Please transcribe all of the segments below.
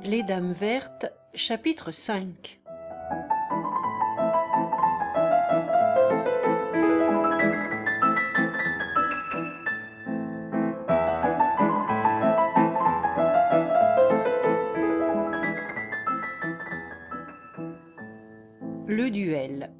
Les Dames vertes, chapitre 5. Le duel.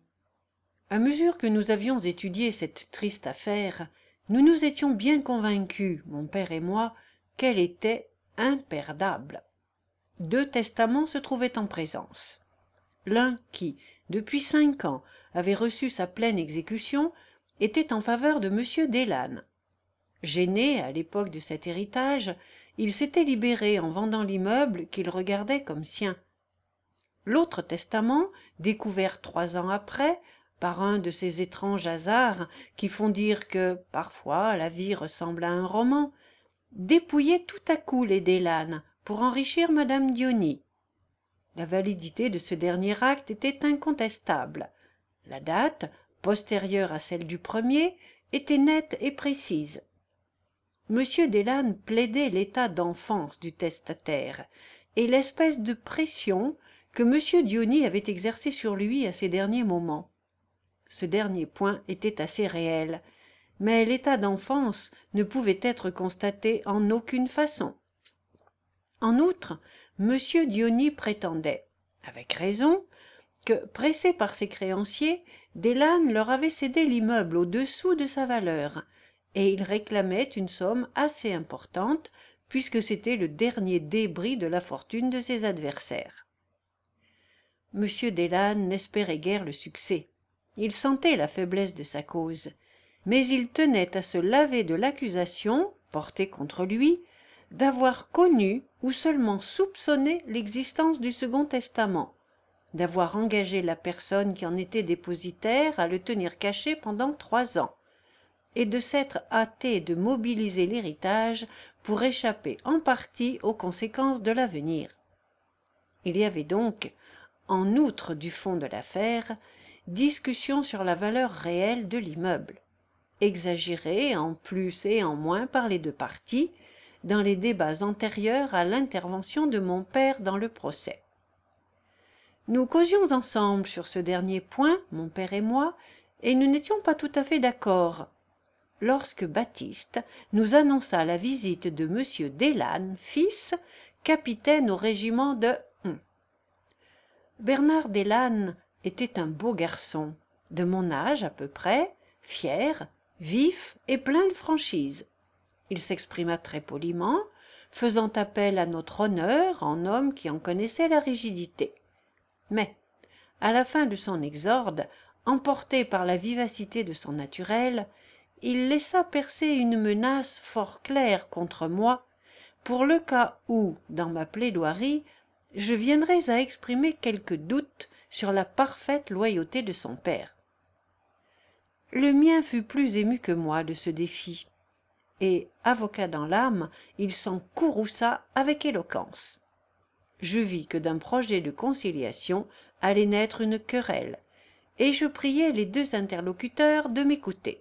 À mesure que nous avions étudié cette triste affaire, nous nous étions bien convaincus, mon père et moi, qu'elle était imperdable. 2 testaments se trouvaient en présence. L'un qui, depuis 5 ans, avait reçu sa pleine exécution, était en faveur de M. Delanne. Gêné à l'époque de cet héritage, il s'était libéré en vendant l'immeuble qu'il regardait comme sien. L'autre testament, découvert 3 ans après, par un de ces étranges hasards qui font dire que, parfois, la vie ressemble à un roman, dépouillait tout à coup les Delanne pour enrichir madame Diony. La validité de ce dernier acte était incontestable. La date, postérieure à celle du premier, était nette et précise. M. Delanne plaidait l'état d'enfance du testataire et l'espèce de pression que M. Diony avait exercée sur lui à ses derniers moments. Ce dernier point était assez réel, mais l'état d'enfance ne pouvait être constaté en aucune façon. En outre, M. Diony prétendait, avec raison, que, pressé par ses créanciers, Delanne leur avait cédé l'immeuble au-dessous de sa valeur, et il réclamait une somme assez importante, puisque c'était le dernier débris de la fortune de ses adversaires. M. Delanne n'espérait guère le succès. Il sentait la faiblesse de sa cause, mais il tenait à se laver de l'accusation, portée contre lui, d'avoir connu ou seulement soupçonné l'existence du second testament, d'avoir engagé la personne qui en était dépositaire à le tenir caché pendant 3 ans, et de s'être hâté de mobiliser l'héritage pour échapper en partie aux conséquences de l'avenir. Il y avait donc, en outre du fond de l'affaire, discussion sur la valeur réelle de l'immeuble, exagérée en plus et en moins par les 2 parties, dans les débats antérieurs à l'intervention de mon père dans le procès. Nous causions ensemble sur ce dernier point, mon père et moi, et nous n'étions pas tout à fait d'accord, lorsque Baptiste nous annonça la visite de M. Delanne, fils, capitaine au régiment de... Bernard Delanne était un beau garçon, de mon âge à peu près, fier, vif et plein de franchise. Il s'exprima très poliment, faisant appel à notre honneur en homme qui en connaissait la rigidité. Mais, à la fin de son exorde, emporté par la vivacité de son naturel, il laissa percer une menace fort claire contre moi, pour le cas où, dans ma plaidoirie, je viendrais à exprimer quelques doutes sur la parfaite loyauté de son père. Le mien fut plus ému que moi de ce défi, et, avocat dans l'âme, il s'en courrouça avec éloquence. Je vis que d'un projet de conciliation allait naître une querelle, et je priai les 2 interlocuteurs de m'écouter.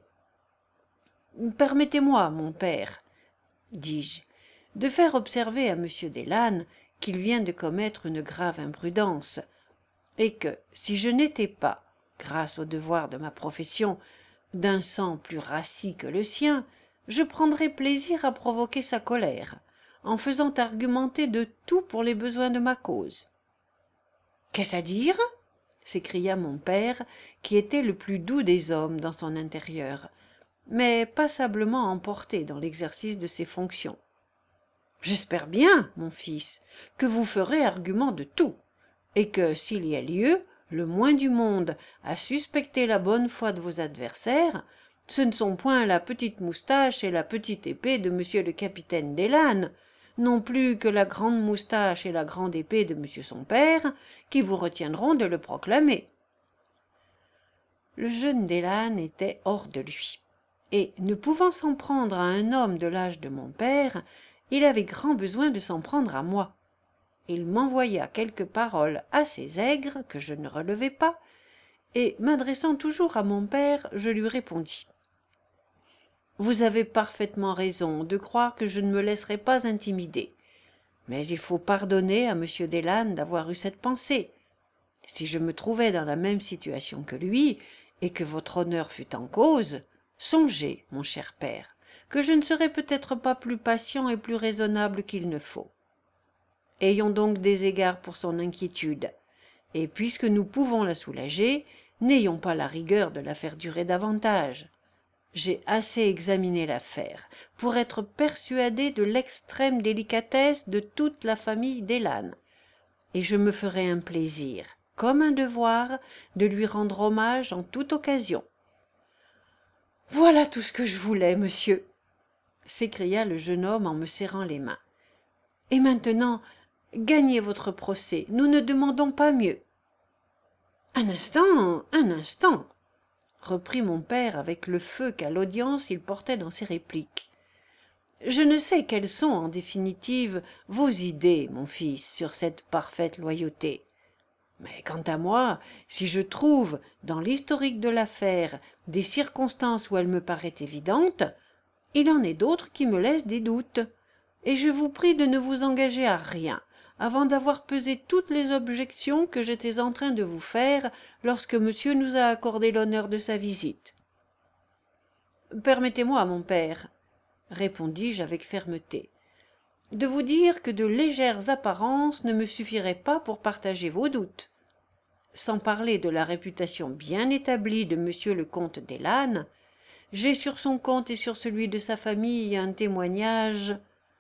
« Permettez-moi, mon père, dis-je, de faire observer à M. Delanne qu'il vient de commettre une grave imprudence, et que, si je n'étais pas, grâce au devoir de ma profession, d'un sang plus rassis que le sien, je prendrais plaisir à provoquer sa colère, en faisant argumenter de tout pour les besoins de ma cause. »« Qu'est-ce à dire ?» s'écria mon père, qui était le plus doux des hommes dans son intérieur, mais passablement emporté dans l'exercice de ses fonctions. « J'espère bien, mon fils, que vous ferez argument de tout, et que, s'il y a lieu, le moins du monde, à suspecter la bonne foi de vos adversaires, ce ne sont point la petite moustache et la petite épée de monsieur le capitaine Delanne, non plus que la grande moustache et la grande épée de monsieur son père, qui vous retiendront de le proclamer. » Le jeune Delanne était hors de lui, et, ne pouvant s'en prendre à un homme de l'âge de mon père, il avait grand besoin de s'en prendre à moi. Il m'envoya quelques paroles assez aigres que je ne relevai pas, et, m'adressant toujours à mon père, je lui répondis. « Vous avez parfaitement raison de croire que je ne me laisserai pas intimider. Mais il faut pardonner à M. Deslandes d'avoir eu cette pensée. Si je me trouvais dans la même situation que lui, et que votre honneur fût en cause, songez, mon cher père, que je ne serais peut-être pas plus patient et plus raisonnable qu'il ne faut. Ayons donc des égards pour son inquiétude, et puisque nous pouvons la soulager, n'ayons pas la rigueur de la faire durer davantage. J'ai assez examiné l'affaire pour être persuadé de l'extrême délicatesse de toute la famille Deslandes, et je me ferai un plaisir, comme un devoir, de lui rendre hommage en toute occasion. Voilà tout ce que je voulais, monsieur, s'écria le jeune homme en me serrant les mains. Et maintenant, gagnez votre procès, nous ne demandons pas mieux. Un instant, reprit mon père avec le feu qu'à l'audience il portait dans ses répliques. Je ne sais quelles sont, en définitive, vos idées, mon fils, sur cette parfaite loyauté. Mais quant à moi, si je trouve, dans l'historique de l'affaire, des circonstances où elle me paraît évidente, il en est d'autres qui me laissent des doutes, et je vous prie de ne vous engager à rien, avant d'avoir pesé toutes les objections que j'étais en train de vous faire lorsque monsieur nous a accordé l'honneur de sa visite. Permettez-moi, mon père, répondis-je avec fermeté, de vous dire que de légères apparences ne me suffiraient pas pour partager vos doutes. Sans parler de la réputation bien établie de monsieur le comte Deslandes, j'ai sur son compte et sur celui de sa famille un témoignage.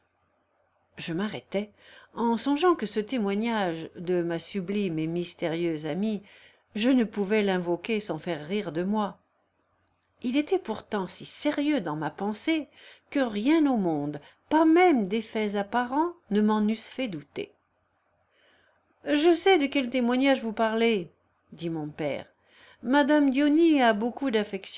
Je m'arrêtai, en songeant que ce témoignage de ma sublime et mystérieuse amie, je ne pouvais l'invoquer sans faire rire de moi. Il était pourtant si sérieux dans ma pensée que rien au monde, pas même des faits apparents, ne m'en eussent fait douter. « Je sais de quel témoignage vous parlez, » dit mon père. « Madame Dionis a beaucoup d'affection. »«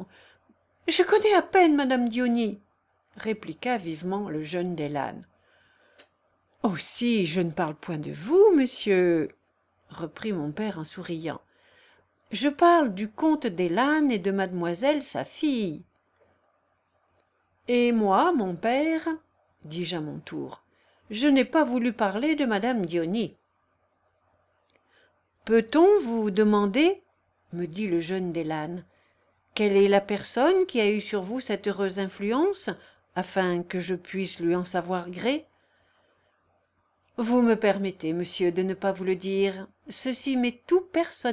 Je connais à peine Madame Dionis, » répliqua vivement le jeune Deslandes. « Aussi, je ne parle point de vous, monsieur, » reprit mon père en souriant. « Je parle du comte Deslandes et de mademoiselle sa fille. »« Et moi, mon père, » dis-je à mon tour, « je n'ai pas voulu parler de madame Dionis. »« Peut-on vous demander, » me dit le jeune Deslandes, « quelle est la personne qui a eu sur vous cette heureuse influence, afin que je puisse lui en savoir gré ? » « Vous me permettez, monsieur, de ne pas vous le dire. Ceci m'est tout personnel. »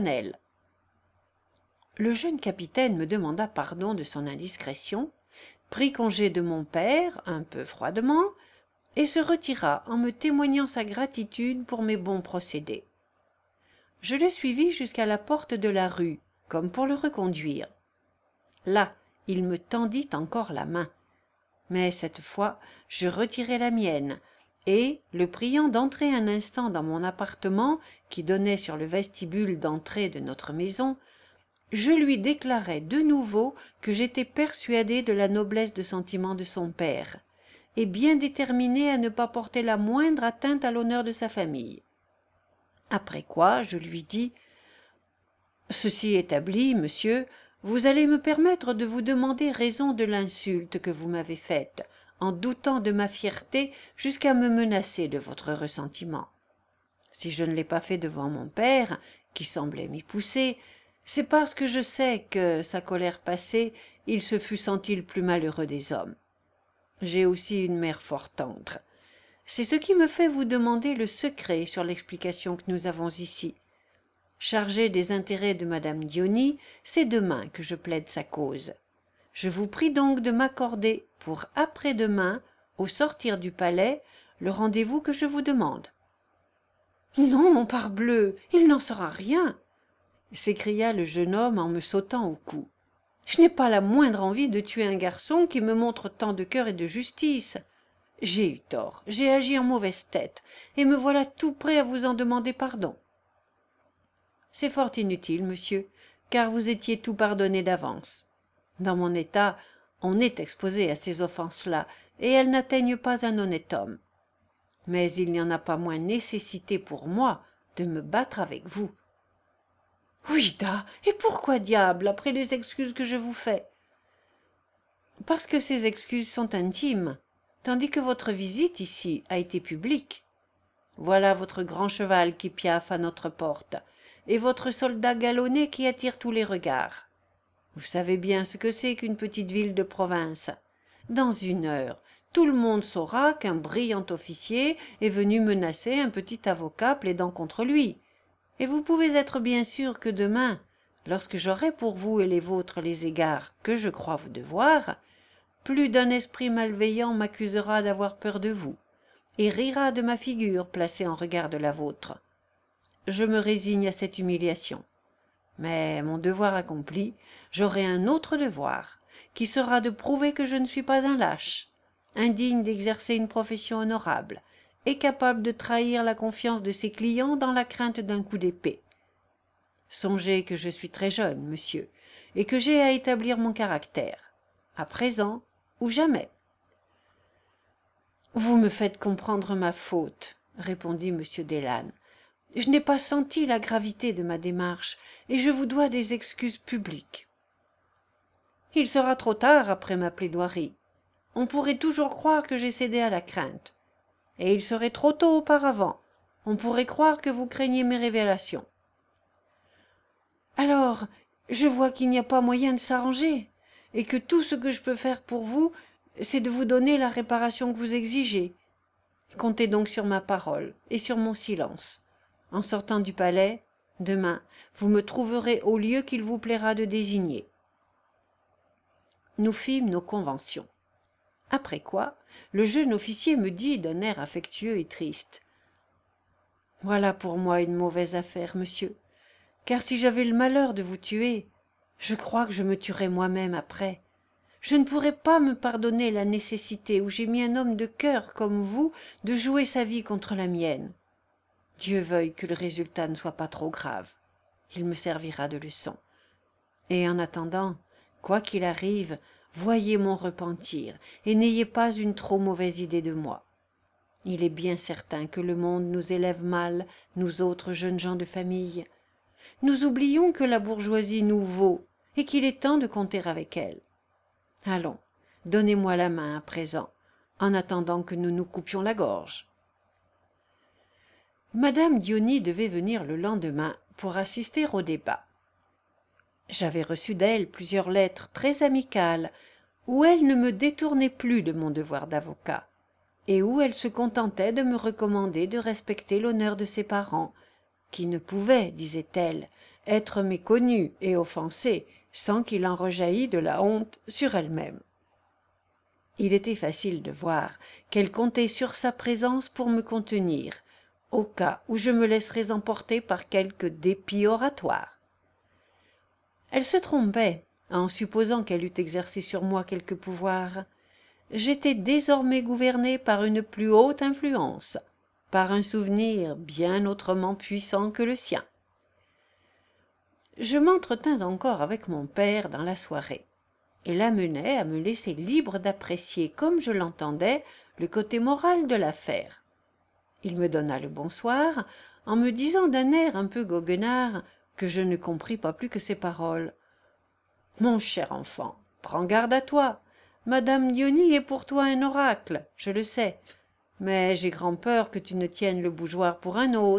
Le jeune capitaine me demanda pardon de son indiscrétion, prit congé de mon père, un peu froidement, et se retira en me témoignant sa gratitude pour mes bons procédés. Je le suivis jusqu'à la porte de la rue, comme pour le reconduire. Là, il me tendit encore la main. Mais cette fois, je retirai la mienne, et, le priant d'entrer un instant dans mon appartement qui donnait sur le vestibule d'entrée de notre maison, je lui déclarai de nouveau que j'étais persuadé de la noblesse de sentiment de son père, et bien déterminé à ne pas porter la moindre atteinte à l'honneur de sa famille. Après quoi, je lui dis « Ceci établi, monsieur, vous allez me permettre de vous demander raison de l'insulte que vous m'avez faite, en doutant de ma fierté jusqu'à me menacer de votre ressentiment. Si je ne l'ai pas fait devant mon père, qui semblait m'y pousser, c'est parce que je sais que, sa colère passée, il se fût senti le plus malheureux des hommes. J'ai aussi une mère fort tendre. C'est ce qui me fait vous demander le secret sur l'explication que nous avons ici. Chargé des intérêts de madame Dionis, c'est demain que je plaide sa cause. Je vous prie donc de m'accorder pour après-demain, au sortir du palais, le rendez-vous que je vous demande. « Non, mon parbleu, il n'en sera rien !» s'écria le jeune homme en me sautant au cou. « Je n'ai pas la moindre envie de tuer un garçon qui me montre tant de cœur et de justice. J'ai eu tort, j'ai agi en mauvaise tête, et me voilà tout prêt à vous en demander pardon. » « C'est fort inutile, monsieur, car vous étiez tout pardonné d'avance. Dans mon état, on est exposé à ces offenses-là, et elles n'atteignent pas un honnête homme. Mais il n'y en a pas moins nécessité pour moi de me battre avec vous. »« Oui-da, et pourquoi diable, après les excuses que je vous fais ?»« Parce que ces excuses sont intimes, tandis que votre visite ici a été publique. voilà votre grand cheval qui piaffe à notre porte, et votre soldat galonné qui attire tous les regards. Vous savez bien ce que c'est qu'une petite ville de province. Dans 1 heure, tout le monde saura qu'un brillant officier est venu menacer un petit avocat plaidant contre lui. Et vous pouvez être bien sûr que demain, lorsque j'aurai pour vous et les vôtres les égards que je crois vous devoir, plus d'un esprit malveillant m'accusera d'avoir peur de vous, et rira de ma figure placée en regard de la vôtre. Je me résigne à cette humiliation. Mais mon devoir accompli, j'aurai un autre devoir, qui sera de prouver que je ne suis pas un lâche, indigne d'exercer une profession honorable, et capable de trahir la confiance de ses clients dans la crainte d'un coup d'épée. Songez que je suis très jeune, monsieur, et que j'ai à établir mon caractère, à présent ou jamais. Vous me faites comprendre ma faute, répondit M. Delanne. Je n'ai pas senti la gravité de ma démarche, et je vous dois des excuses publiques. Il sera trop tard après ma plaidoirie. On pourrait toujours croire que j'ai cédé à la crainte. Et il serait trop tôt auparavant. On pourrait croire que vous craignez mes révélations. Alors, je vois qu'il n'y a pas moyen de s'arranger, et que tout ce que je peux faire pour vous, c'est de vous donner la réparation que vous exigez. Comptez donc sur ma parole et sur mon silence. En sortant du palais, demain, vous me trouverez au lieu qu'il vous plaira de désigner. Nous fîmes nos conventions. Après quoi, le jeune officier me dit d'un air affectueux et triste. « Voilà pour moi une mauvaise affaire, monsieur, car si j'avais le malheur de vous tuer, je crois que je me tuerais moi-même après. Je ne pourrais pas me pardonner la nécessité où j'ai mis un homme de cœur comme vous de jouer sa vie contre la mienne. Dieu veuille que le résultat ne soit pas trop grave. Il me servira de leçon. Et en attendant, quoi qu'il arrive, voyez mon repentir, et n'ayez pas une trop mauvaise idée de moi. Il est bien certain que le monde nous élève mal, nous autres jeunes gens de famille. Nous oublions que la bourgeoisie nous vaut, et qu'il est temps de compter avec elle. Allons, donnez-moi la main à présent, en attendant que nous nous coupions la gorge. » Madame Dionie devait venir le lendemain pour assister au débat. J'avais reçu d'elle plusieurs lettres très amicales, où elle ne me détournait plus de mon devoir d'avocat, et où elle se contentait de me recommander de respecter l'honneur de ses parents, qui ne pouvaient, disait-elle, être méconnus et offensés sans qu'il en rejaillît de la honte sur elle-même. Il était facile de voir qu'elle comptait sur sa présence pour me contenir, au cas où je me laisserais emporter par quelque dépit oratoire. Elle se trompait en supposant qu'elle eût exercé sur moi quelque pouvoir. J'étais désormais gouverné par une plus haute influence, par un souvenir bien autrement puissant que le sien. Je m'entretins encore avec mon père dans la soirée, et l'amenai à me laisser libre d'apprécier comme je l'entendais le côté moral de l'affaire. Il me donna le bonsoir en me disant d'un air un peu goguenard que je ne compris pas plus que ces paroles. « Mon cher enfant, prends garde à toi. Madame Dionie est pour toi un oracle, je le sais, mais j'ai grand-peur que tu ne tiennes le bougeoir pour un autre. »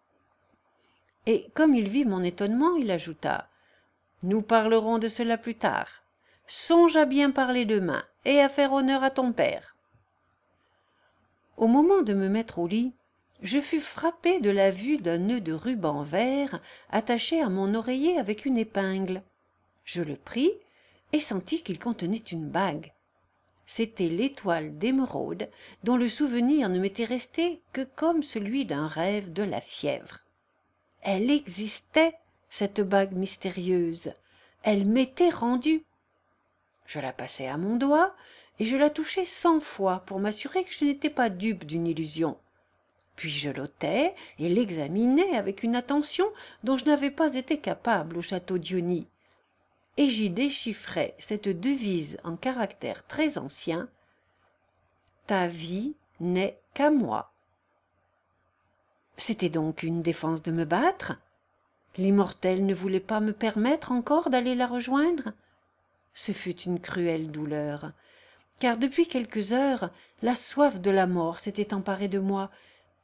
Et comme il vit mon étonnement, il ajouta « Nous parlerons de cela plus tard. Songe à bien parler demain et à faire honneur à ton père. » Au moment de me mettre au lit, je fus frappé de la vue d'un nœud de ruban vert attaché à mon oreiller avec une épingle. Je le pris et sentis qu'il contenait une bague. C'était l'étoile d'émeraude dont le souvenir ne m'était resté que comme celui d'un rêve de la fièvre. Elle existait, cette bague mystérieuse. Elle m'était rendue. Je la passai à mon doigt et je la touchai 100 fois pour m'assurer que je n'étais pas dupe d'une illusion. Puis je l'ôtai et l'examinai avec une attention dont je n'avais pas été capable au château Dionie. Et j'y déchiffrai cette devise en caractères très anciens. « Ta vie n'est qu'à moi. » C'était donc une défense de me battre? L'immortel ne voulait pas me permettre encore d'aller la rejoindre? Ce fut une cruelle douleur, car depuis quelques heures, la soif de la mort s'était emparée de moi,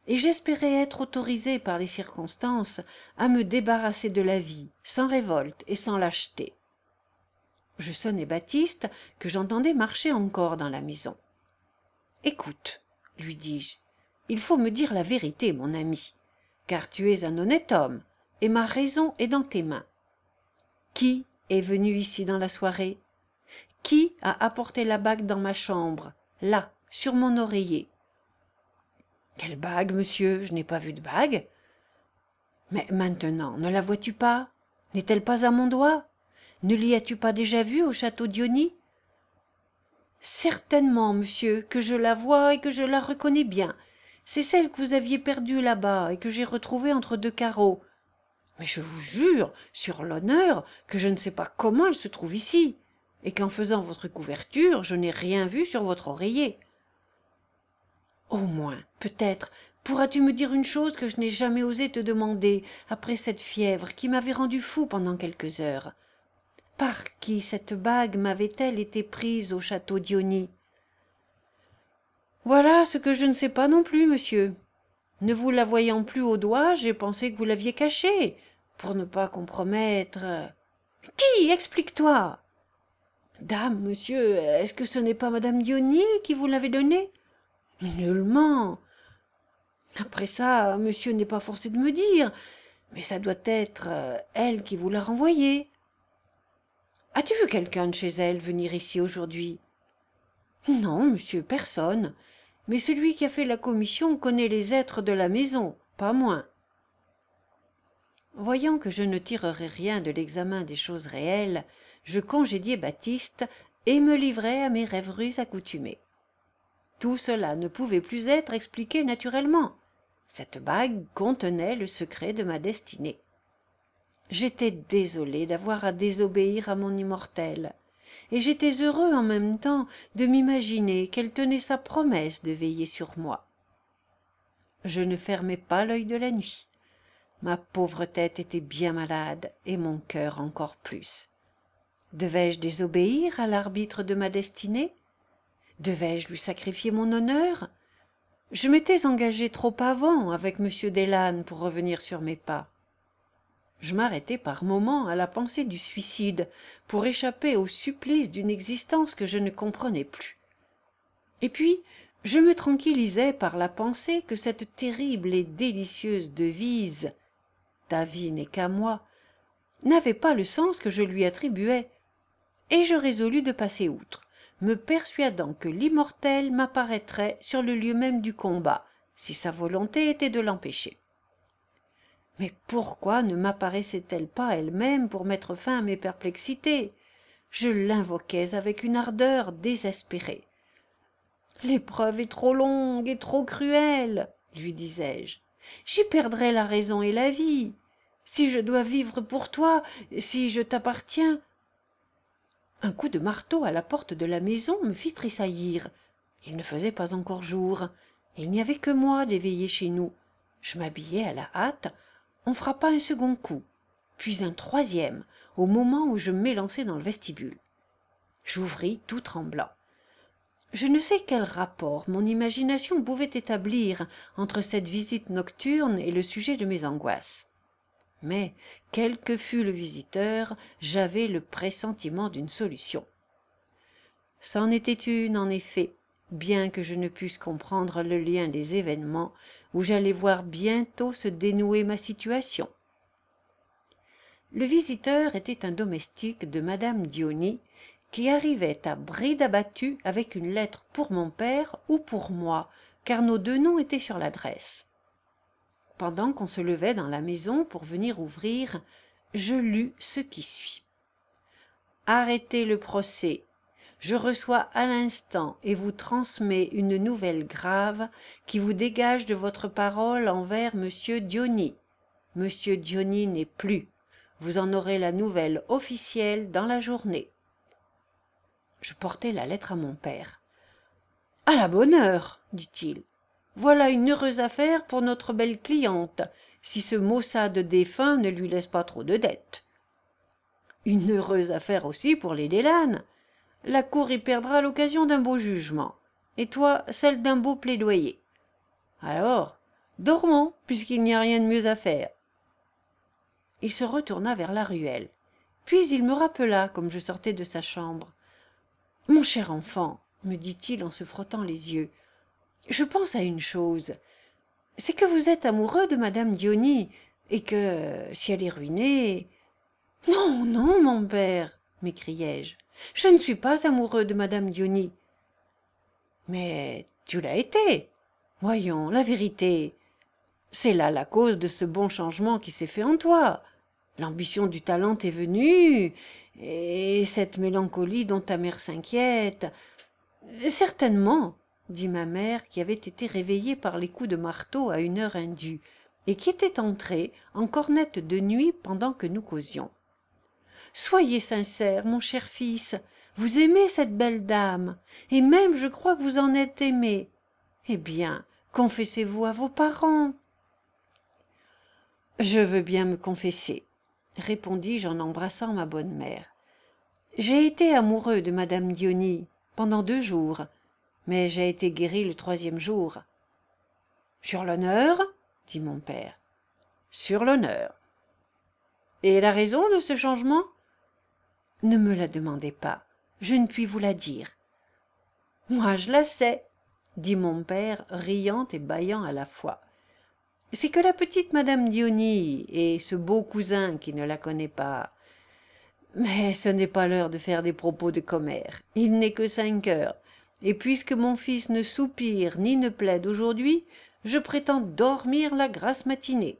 et j'espérais être autorisé par les circonstances à me débarrasser de la vie, sans révolte et sans lâcheté. Je sonnai Baptiste, que j'entendais marcher encore dans la maison. « Écoute, lui dis-je, il faut me dire la vérité, mon ami, car tu es un honnête homme, et ma raison est dans tes mains. Qui est venu ici dans la soirée? Qui a apporté la bague dans ma chambre, là, sur mon oreiller? »« Quelle bague, monsieur? Je n'ai pas vu de bague. »« Mais maintenant, ne la vois-tu pas? N'est-elle pas à mon doigt? Ne l'y as-tu pas déjà vue au château d'Ionie? »« Certainement, monsieur, que je la vois et que je la reconnais bien. C'est celle que vous aviez perdue là-bas et que j'ai retrouvée entre deux carreaux. Mais je vous jure, sur l'honneur, que je ne sais pas comment elle se trouve ici, et qu'en faisant votre couverture, je n'ai rien vu sur votre oreiller. Au moins, peut-être, pourras-tu me dire une chose que je n'ai jamais osé te demander après cette fièvre qui m'avait rendu fou pendant quelques heures. Par qui cette bague m'avait-elle été prise au château d'Ionie? Voilà ce que je ne sais pas non plus, monsieur. Ne vous la voyant plus au doigt, j'ai pensé que vous l'aviez cachée, pour ne pas compromettre. Qui? Explique-toi. Dame, monsieur, est-ce que ce n'est pas madame Dionie qui vous l'avait donnée? Nullement. Après ça, monsieur n'est pas forcé de me dire, mais ça doit être elle qui vous l'a renvoyée. As-tu vu quelqu'un de chez elle venir ici aujourd'hui? Non, monsieur, personne. Mais celui qui a fait la commission connaît les êtres de la maison, pas moins. Voyant que je ne tirerais rien de l'examen des choses réelles, je congédiai Baptiste et me livrai à mes rêveries accoutumées. Tout cela ne pouvait plus être expliqué naturellement. Cette bague contenait le secret de ma destinée. J'étais désolé d'avoir à désobéir à mon immortelle, et j'étais heureux en même temps de m'imaginer qu'elle tenait sa promesse de veiller sur moi. Je ne fermais pas l'œil de la nuit. Ma pauvre tête était bien malade, et mon cœur encore plus. Devais-je désobéir à l'arbitre de ma destinée? Devais-je lui sacrifier mon honneur? Je m'étais engagé trop avant avec M. Delanne pour revenir sur mes pas. Je m'arrêtai par moments à la pensée du suicide pour échapper au supplice d'une existence que je ne comprenais plus. Et puis, je me tranquillisais par la pensée que cette terrible et délicieuse devise « Ta vie n'est qu'à moi » n'avait pas le sens que je lui attribuais, et je résolus de passer outre, me persuadant que l'immortelle m'apparaîtrait sur le lieu même du combat, si sa volonté était de l'empêcher. Mais pourquoi ne m'apparaissait-elle pas elle-même pour mettre fin à mes perplexités? Je l'invoquais avec une ardeur désespérée. « L'épreuve est trop longue et trop cruelle, lui disais-je. J'y perdrai la raison et la vie. Si je dois vivre pour toi, si je t'appartiens... » Un coup de marteau à la porte de la maison me fit tressaillir. Il ne faisait pas encore jour. Il n'y avait que moi d'éveillé chez nous. Je m'habillai à la hâte. On frappa un second coup, puis un troisième, au moment où je m'élançai dans le vestibule. J'ouvris tout tremblant. Je ne sais quel rapport mon imagination pouvait établir entre cette visite nocturne et le sujet de mes angoisses. Mais, quel que fût le visiteur, j'avais le pressentiment d'une solution. C'en était une, en effet, bien que je ne pusse comprendre le lien des événements où j'allais voir bientôt se dénouer ma situation. Le visiteur était un domestique de madame Dionie, qui arrivait à bride abattue avec une lettre pour mon père ou pour moi, car nos deux noms étaient sur l'adresse. Pendant qu'on se levait dans la maison pour venir ouvrir, je lus ce qui suit. « Arrêtez le procès. Je reçois à l'instant et vous transmets une nouvelle grave qui vous dégage de votre parole envers monsieur Dionie. Monsieur Dionie n'est plus. Vous en aurez la nouvelle officielle dans la journée. » Je portai la lettre à mon père. « À la bonne heure, dit-il. Voilà une heureuse affaire pour notre belle cliente, si ce maussade défunt ne lui laisse pas trop de dettes. Une heureuse affaire aussi pour les Delanne. La cour y perdra l'occasion d'un beau jugement, et toi celle d'un beau plaidoyer. Alors, Dormons, puisqu'il n'y a rien de mieux à faire. Il se retourna vers la ruelle. Puis il me rappela, comme je sortais de sa chambre. « Mon cher enfant, me dit-il en se frottant les yeux, je pense à une chose. C'est que vous êtes amoureux de madame Dionie, et que, si elle est ruinée... » « Non, non, mon père, m'écriai-je, je ne suis pas amoureux de madame Dionie. »« Mais tu l'as été. Voyons, la vérité. C'est là la cause de ce bon changement qui s'est fait en toi. L'ambition du talent est venue, et cette mélancolie dont ta mère s'inquiète. Certainement, dit ma mère, qui avait été réveillée par les coups de marteau à une heure indue, et qui était entrée en cornette de nuit pendant que nous causions. Soyez sincère, mon cher fils, vous aimez cette belle dame, et même je crois que vous en êtes aimé. Eh bien, confessez-vous à vos parents. Je veux bien me confesser, répondis-je en embrassant ma bonne mère. J'ai été amoureux de madame Dionie pendant 2 jours, mais j'ai été guéri le 3e jour. Sur l'honneur, dit mon père. Sur l'honneur. Et la raison de ce changement? Ne me la demandez pas, je ne puis vous la dire. Moi je la sais, dit mon père, riant et bâillant à la fois. C'est que la petite madame Dionie et ce beau cousin qui ne la connaît pas. Mais ce n'est pas l'heure de faire des propos de commère, il n'est que 5 heures, et puisque mon fils ne soupire ni ne plaide aujourd'hui, je prétends dormir la grasse matinée.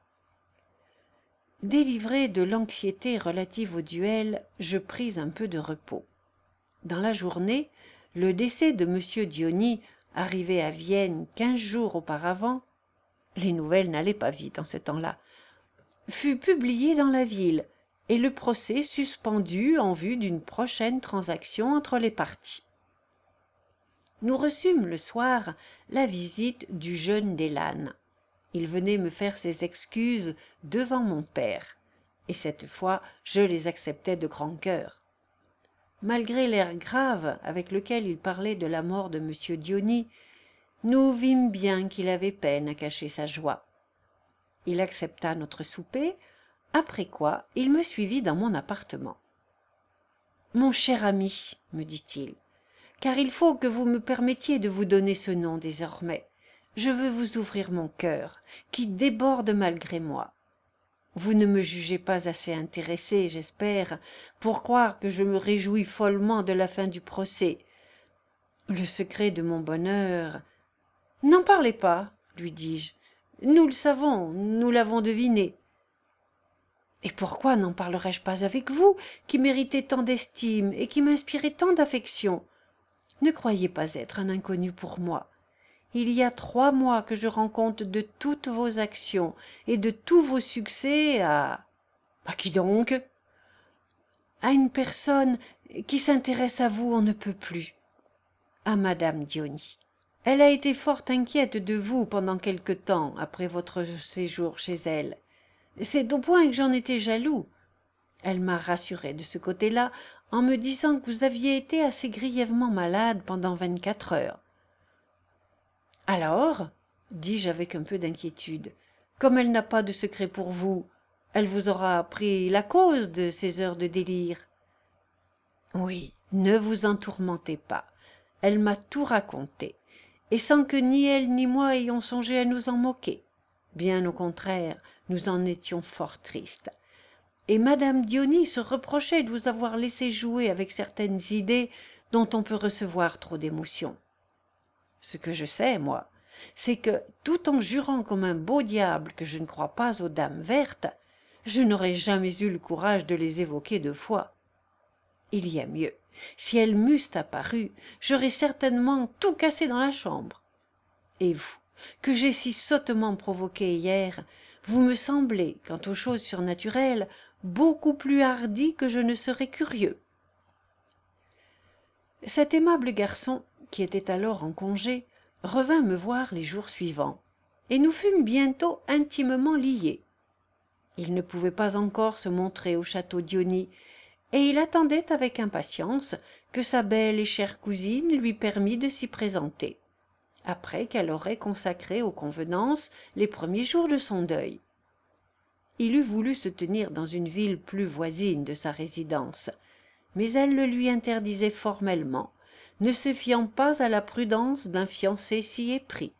Délivré de l'anxiété relative au duel, je pris un peu de repos. Dans la journée, le décès de M. Dionie, arrivé à Vienne 15 jours auparavant, les nouvelles n'allaient pas vite en ce temps-là, fut publié dans la ville, et le procès suspendu en vue d'une prochaine transaction entre les parties. Nous reçûmes le soir la visite du jeune Delanne. Il venait me faire ses excuses devant mon père, et cette fois je les acceptai de grand cœur. Malgré l'air grave avec lequel il parlait de la mort de M. Dionie, nous vîmes bien qu'il avait peine à cacher sa joie. Il accepta notre souper, après quoi il me suivit dans mon appartement. « Mon cher ami, me dit-il, car il faut que vous me permettiez de vous donner ce nom désormais. Je veux vous ouvrir mon cœur, qui déborde malgré moi. Vous ne me jugez pas assez intéressé, j'espère, pour croire que je me réjouis follement de la fin du procès. Le secret de mon bonheur... N'en parlez pas, lui dis-je. Nous le savons, nous l'avons deviné. Et pourquoi n'en parlerais-je pas avec vous, qui méritez tant d'estime et qui m'inspirez tant d'affection? Ne croyez pas être un inconnu pour moi. Il y a 3 mois que je rends compte de toutes vos actions et de tous vos succès à qui donc? À une personne qui s'intéresse à vous on ne peut plus, à madame Dionie. Elle a été fort inquiète de vous pendant quelque temps après votre séjour chez elle. C'est au point que j'en étais jaloux. Elle m'a rassuré de ce côté-là en me disant que vous aviez été assez grièvement malade pendant 24 heures. Alors, dis-je avec un peu d'inquiétude, comme elle n'a pas de secret pour vous, elle vous aura appris la cause de ces heures de délire. Oui, ne vous en tourmentez pas. Elle m'a tout raconté, et sans que ni elle ni moi ayons songé à nous en moquer. Bien au contraire, nous en étions fort tristes. Et madame Dionie se reprochait de vous avoir laissé jouer avec certaines idées dont on peut recevoir trop d'émotion. Ce que je sais, moi, c'est que, tout en jurant comme un beau diable que je ne crois pas aux dames vertes, je n'aurais jamais eu le courage de les évoquer 2 fois. Il y a mieux. Si elles m'eussent apparu, j'aurais certainement tout cassé dans la chambre. Et vous, que j'ai si sottement provoqué hier, vous me semblez, quant aux choses surnaturelles, beaucoup plus hardi que je ne serais curieux. Cet aimable garçon, qui était alors en congé, revint me voir les jours suivants, et nous fûmes bientôt intimement liés. Il ne pouvait pas encore se montrer au château Dionie, et il attendait avec impatience que sa belle et chère cousine lui permît de s'y présenter. après qu'elle aurait consacré aux convenances les premiers jours de son deuil. Il eût voulu se tenir dans une ville plus voisine de sa résidence, mais elle le lui interdisait formellement, ne se fiant pas à la prudence d'un fiancé si épris.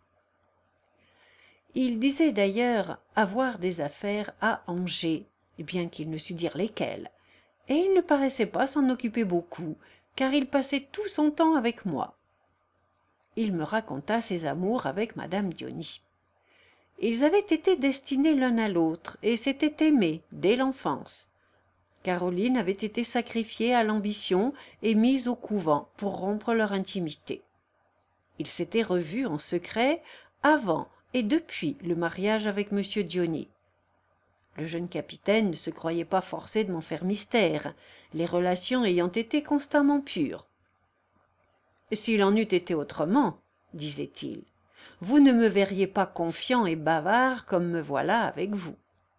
Il disait d'ailleurs avoir des affaires à Angers, bien qu'il ne sût dire lesquelles, et il ne paraissait pas s'en occuper beaucoup, car il passait tout son temps avec moi. Il me raconta ses amours avec madame Dionis. Ils avaient été destinés l'un à l'autre et s'étaient aimés dès l'enfance. Caroline avait été sacrifiée à l'ambition et mise au couvent pour rompre leur intimité. Ils s'étaient revus en secret avant et depuis le mariage avec M. Dionis. Le jeune capitaine ne se croyait pas forcé de m'en faire mystère, les relations ayant été constamment pures. « S'il en eût été autrement, disait-il, vous ne me verriez pas confiant et bavard comme me voilà avec vous. »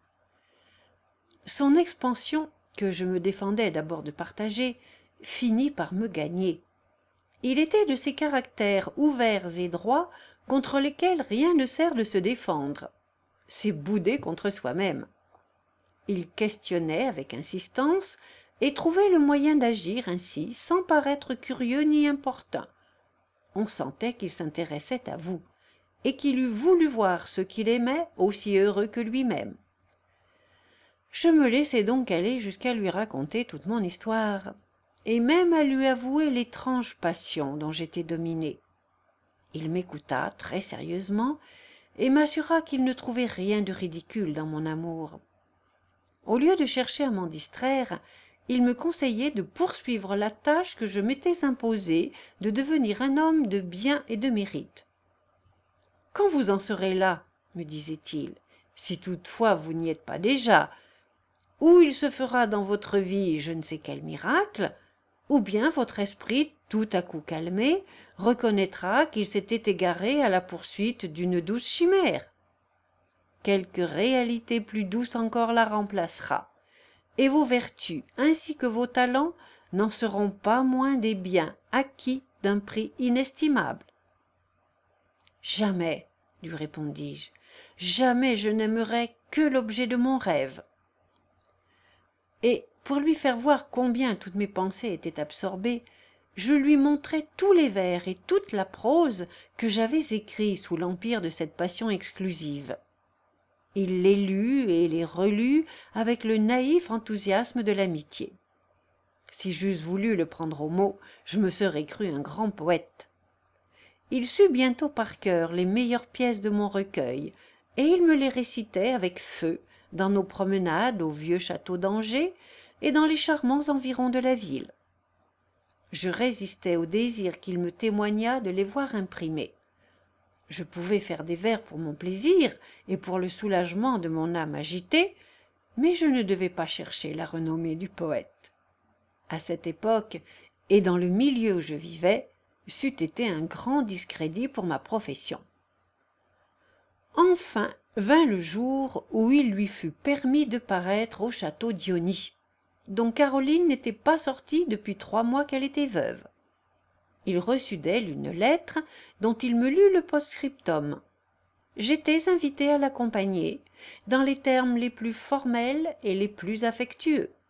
Son expansion, que je me défendais d'abord de partager, finit par me gagner. Il était de ces caractères ouverts et droits contre lesquels rien ne sert de se défendre. C'est bouder contre soi-même. Il questionnait avec insistance et trouvait le moyen d'agir ainsi sans paraître curieux ni importun. On sentait qu'il s'intéressait à vous et qu'il eût voulu voir ceux qu'il aimait aussi heureux que lui-même. Je me laissai donc aller jusqu'à lui raconter toute mon histoire, et même à lui avouer l'étrange passion dont j'étais dominée. Il m'écouta très sérieusement et m'assura qu'il ne trouvait rien de ridicule dans mon amour. Au lieu de chercher à m'en distraire, il me conseillait de poursuivre la tâche que je m'étais imposée de devenir un homme de bien et de mérite. « Quand vous en serez là, me disait-il, si toutefois vous n'y êtes pas déjà, ou il se fera dans votre vie je ne sais quel miracle, ou bien votre esprit, tout à coup calmé, reconnaîtra qu'il s'était égaré à la poursuite d'une douce chimère. Quelque réalité plus douce encore la remplacera, et vos vertus ainsi que vos talents n'en seront pas moins des biens acquis d'un prix inestimable. » « Jamais, lui répondis-je, jamais je n'aimerai que l'objet de mon rêve. » Et pour lui faire voir combien toutes mes pensées étaient absorbées, je lui montrai tous les vers et toute la prose que j'avais écrits sous l'empire de cette passion exclusive. Il les lut et les relut avec le naïf enthousiasme de l'amitié. Si j'eusse voulu le prendre au mot, je me serais cru un grand poète. Il sut bientôt par cœur les meilleures pièces de mon recueil, et il me les récitait avec feu dans nos promenades au vieux château d'Angers et dans les charmants environs de la ville. Je résistais au désir qu'il me témoigna de les voir imprimés. Je pouvais faire des vers pour mon plaisir et pour le soulagement de mon âme agitée, mais je ne devais pas chercher la renommée du poète. À cette époque, et dans le milieu où je vivais, c'eût été un grand discrédit pour ma profession. Enfin vint le jour où il lui fut permis de paraître au château Dionis, dont Caroline n'était pas sortie depuis 3 mois qu'elle était veuve. Il reçut d'elle une lettre dont il me lut le post-scriptum. J'étais invité à l'accompagner, dans les termes les plus formels et les plus affectueux.